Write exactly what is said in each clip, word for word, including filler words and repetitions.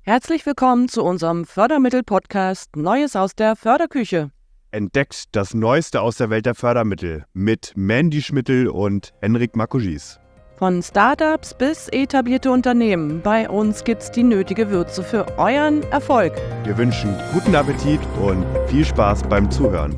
Herzlich willkommen zu unserem Fördermittel-Podcast Neues aus der Förderküche. Entdeckt das Neueste aus der Welt der Fördermittel mit Mandy Schmittel und Henrik Makojis. Von Startups bis etablierte Unternehmen, bei uns gibt's die nötige Würze für euren Erfolg. Wir wünschen guten Appetit und viel Spaß beim Zuhören.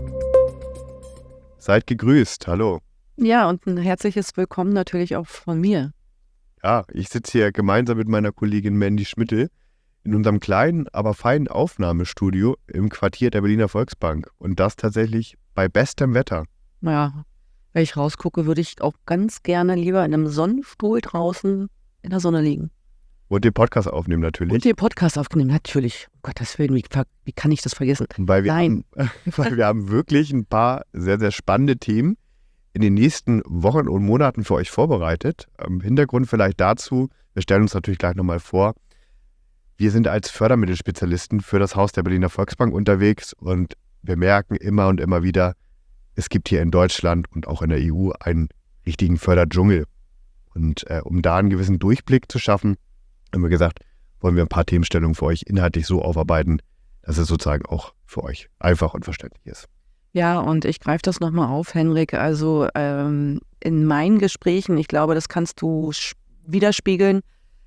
Seid gegrüßt, hallo. Ja, und ein herzliches Willkommen natürlich auch von mir. Ja, ich sitze hier gemeinsam mit meiner Kollegin Mandy Schmittel in unserem kleinen, aber feinen Aufnahmestudio im Quartier der Berliner Volksbank. Und das tatsächlich bei bestem Wetter. Naja, wenn ich rausgucke, würde ich auch ganz gerne lieber in einem Sonnenstuhl draußen in der Sonne liegen. Und den Podcast aufnehmen natürlich. Und den Podcast aufnehmen, natürlich. Um Gottes Willen, wie, wie kann ich das vergessen? Weil wir, Nein. Haben, weil wir haben wirklich ein paar sehr, sehr spannende Themen in den nächsten Wochen und Monaten für euch vorbereitet. Im Hintergrund vielleicht dazu, wir stellen uns natürlich gleich nochmal vor, wir sind als Fördermittelspezialisten für das Haus der Berliner Volksbank unterwegs und wir merken immer und immer wieder, es gibt hier in Deutschland und auch in der E U einen richtigen Förderdschungel. Und äh, um da einen gewissen Durchblick zu schaffen, haben wir gesagt, wollen wir ein paar Themenstellungen für euch inhaltlich so aufarbeiten, dass es sozusagen auch für euch einfach und verständlich ist. Ja, und ich greife das nochmal auf, Henrik. Also ähm, in meinen Gesprächen, ich glaube, das kannst du widerspiegeln,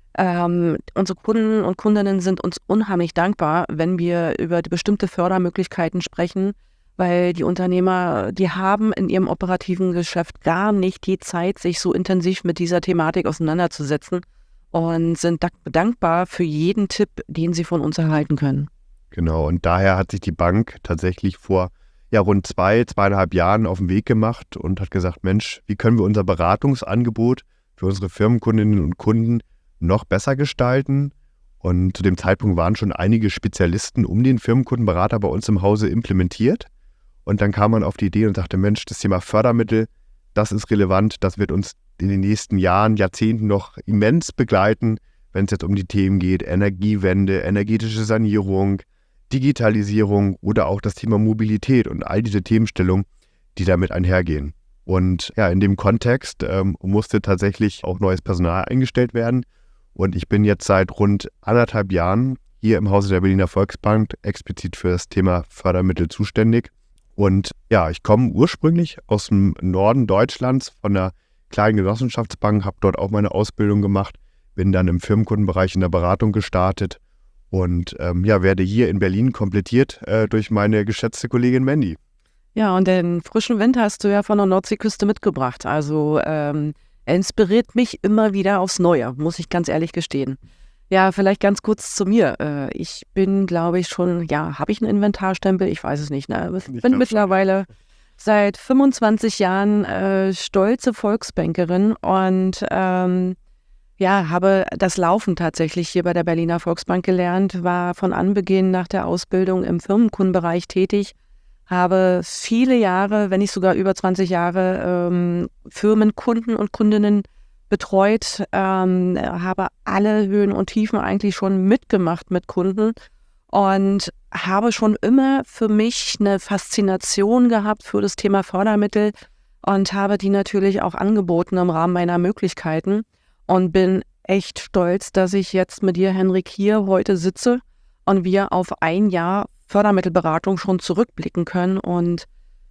ähm, unsere Kunden und Kundinnen sind uns unheimlich dankbar, wenn wir über die bestimmte Fördermöglichkeiten sprechen, weil die Unternehmer, die haben in ihrem operativen Geschäft gar nicht die Zeit, sich so intensiv mit dieser Thematik auseinanderzusetzen und sind dankbar für jeden Tipp, den sie von uns erhalten können. Genau, und daher hat sich die Bank tatsächlich vor ja, rund zwei, zweieinhalb Jahren auf den Weg gemacht und hat gesagt, Mensch, wie können wir unser Beratungsangebot für unsere Firmenkundinnen und Kunden noch besser gestalten? Und zu dem Zeitpunkt waren schon einige Spezialisten um den Firmenkundenberater bei uns im Hause implementiert. Und dann kam man auf die Idee und sagte, Mensch, das Thema Fördermittel, das ist relevant, das wird uns in den nächsten Jahren, Jahrzehnten noch immens begleiten, wenn es jetzt um die Themen geht, Energiewende, energetische Sanierung, Digitalisierung oder auch das Thema Mobilität und all diese Themenstellungen, die damit einhergehen. Und ja, in dem Kontext ähm, musste tatsächlich auch neues Personal eingestellt werden. Und ich bin jetzt seit rund anderthalb Jahren hier im Hause der Berliner Volksbank explizit für das Thema Fördermittel zuständig. Und ja, ich komme ursprünglich aus dem Norden Deutschlands von einer kleinen Genossenschaftsbank, habe dort auch meine Ausbildung gemacht, bin dann im Firmenkundenbereich in der Beratung gestartet und ähm, ja, werde hier in Berlin komplettiert äh, durch meine geschätzte Kollegin Mandy. Ja, und den frischen Wind hast du ja von der Nordseeküste mitgebracht. Also ähm, er inspiriert mich immer wieder aufs Neue, muss ich ganz ehrlich gestehen. Ja, vielleicht ganz kurz zu mir. Äh, ich bin, glaube ich, schon, ja, habe ich einen Inventarstempel? Ich weiß es nicht. Ne? Ich bin mittlerweile seit fünfundzwanzig Jahren äh, stolze Volksbankerin und ähm, ja, habe das Laufen tatsächlich hier bei der Berliner Volksbank gelernt, war von Anbeginn nach der Ausbildung im Firmenkundenbereich tätig, habe viele Jahre, wenn nicht sogar über zwanzig Jahre ähm, Firmen, Kunden und Kundinnen betreut, ähm, habe alle Höhen und Tiefen eigentlich schon mitgemacht mit Kunden und habe schon immer für mich eine Faszination gehabt für das Thema Fördermittel und habe die natürlich auch angeboten im Rahmen meiner Möglichkeiten. Und bin echt stolz, dass ich jetzt mit dir, Henrik, hier heute sitze und wir auf ein Jahr Fördermittelberatung schon zurückblicken können. Und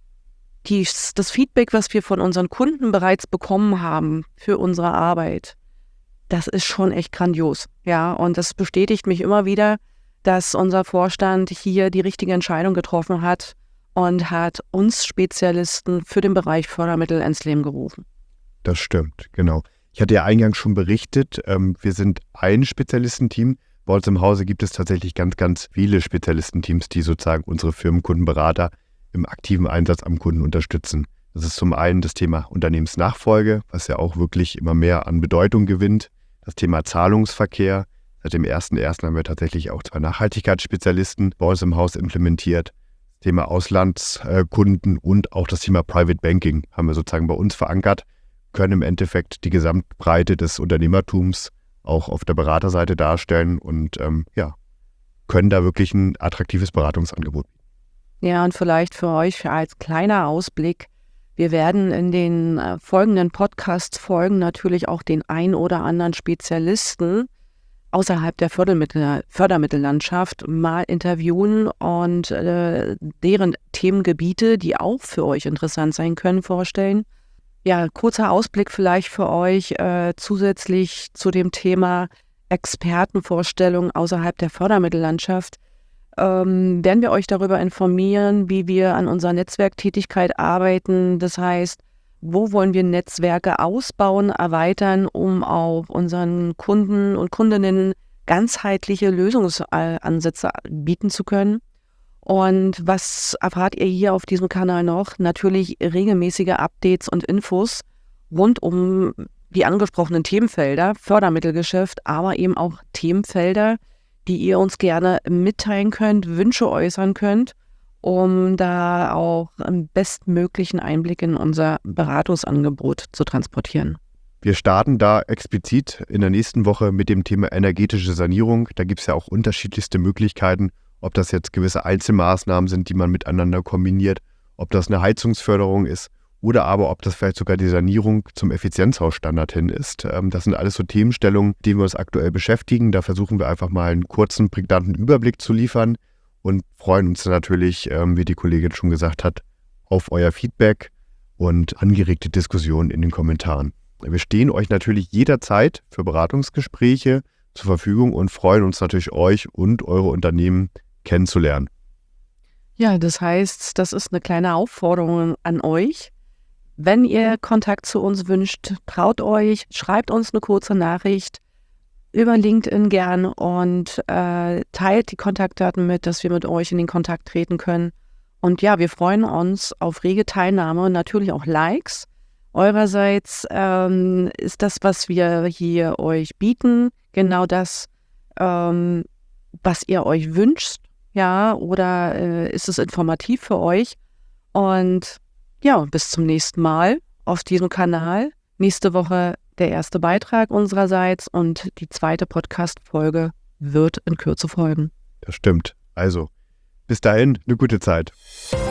die, das Feedback, was wir von unseren Kunden bereits bekommen haben für unsere Arbeit, das ist schon echt grandios. Ja, und das bestätigt mich immer wieder, dass unser Vorstand hier die richtige Entscheidung getroffen hat und hat uns Spezialisten für den Bereich Fördermittel ins Leben gerufen. Das stimmt, genau. Ich hatte ja eingangs schon berichtet, ähm, wir sind ein Spezialistenteam. Bei uns im Hause gibt es tatsächlich ganz, ganz viele Spezialistenteams, die sozusagen unsere Firmenkundenberater im aktiven Einsatz am Kunden unterstützen. Das ist zum einen das Thema Unternehmensnachfolge, was ja auch wirklich immer mehr an Bedeutung gewinnt. Das Thema Zahlungsverkehr. Seit dem ersten ersten haben wir tatsächlich auch zwei Nachhaltigkeitsspezialisten bei uns im Haus implementiert. Das Thema Auslandskunden und auch das Thema Private Banking haben wir sozusagen bei uns verankert, können im Endeffekt die Gesamtbreite des Unternehmertums auch auf der Beraterseite darstellen und ähm, ja, können da wirklich ein attraktives Beratungsangebot bieten. Ja, und vielleicht für euch als kleiner Ausblick, wir werden in den äh, folgenden Podcast-Folgen natürlich auch den ein oder anderen Spezialisten außerhalb der Fördermittel, Fördermittellandschaft mal interviewen und äh, deren Themengebiete, die auch für euch interessant sein können, vorstellen. Ja, kurzer Ausblick vielleicht für euch äh, zusätzlich zu dem Thema Expertenvorstellung außerhalb der Fördermittellandschaft. Ähm, werden wir euch darüber informieren, wie wir an unserer Netzwerktätigkeit arbeiten. Das heißt, wo wollen wir Netzwerke ausbauen, erweitern, um auch unseren Kunden und Kundinnen ganzheitliche Lösungsansätze bieten zu können. Und was erfahrt ihr hier auf diesem Kanal noch? Natürlich regelmäßige Updates und Infos rund um die angesprochenen Themenfelder, Fördermittelgeschäft, aber eben auch Themenfelder, die ihr uns gerne mitteilen könnt, Wünsche äußern könnt, um da auch einen bestmöglichen Einblick in unser Beratungsangebot zu transportieren. Wir starten da explizit in der nächsten Woche mit dem Thema energetische Sanierung. Da gibt es ja auch unterschiedlichste Möglichkeiten, ob das jetzt gewisse Einzelmaßnahmen sind, die man miteinander kombiniert, ob das eine Heizungsförderung ist oder aber ob das vielleicht sogar die Sanierung zum Effizienzhausstandard hin ist. Das sind alles so Themenstellungen, mit denen wir uns aktuell beschäftigen. Da versuchen wir einfach mal einen kurzen, prägnanten Überblick zu liefern und freuen uns natürlich, wie die Kollegin schon gesagt hat, auf euer Feedback und angeregte Diskussionen in den Kommentaren. Wir stehen euch natürlich jederzeit für Beratungsgespräche zur Verfügung und freuen uns natürlich, euch und eure Unternehmen kennenzulernen. Ja, das heißt, das ist eine kleine Aufforderung an euch. Wenn ihr Kontakt zu uns wünscht, traut euch, schreibt uns eine kurze Nachricht über LinkedIn gern und äh, teilt die Kontaktdaten mit, dass wir mit euch in den Kontakt treten können. Und ja, wir freuen uns auf rege Teilnahme und natürlich auch Likes. Eurerseits ähm, ist das, was wir hier euch bieten, genau das, ähm, was ihr euch wünscht, ja, oder äh, ist es informativ für euch? Und ja, bis zum nächsten Mal auf diesem Kanal. Nächste Woche der erste Beitrag unsererseits und die zweite Podcast-Folge wird in Kürze folgen. Das stimmt. Also, bis dahin, eine gute Zeit.